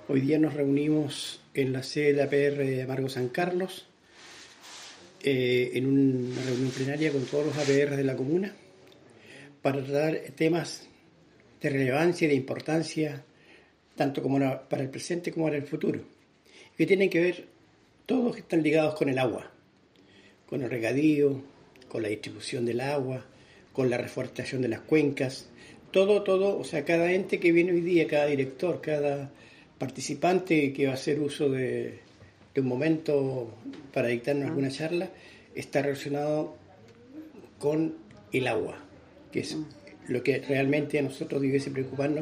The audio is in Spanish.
Hoy día nos reunimos en la sede de la APR de Amargo San Carlos, en una reunión plenaria con todos los APR de la comuna, para tratar temas de relevancia y de importancia, tanto como para el presente como para el futuro, que tienen que ver, todos están ligados con el agua, con el regadío, con la distribución del agua, con la reforestación de las cuencas, todo, o sea, cada ente que viene hoy día, cada director, cada participante que va a hacer uso de un momento para dictarnos alguna charla, está relacionado con el agua, que es lo que realmente a nosotros debiese preocuparnos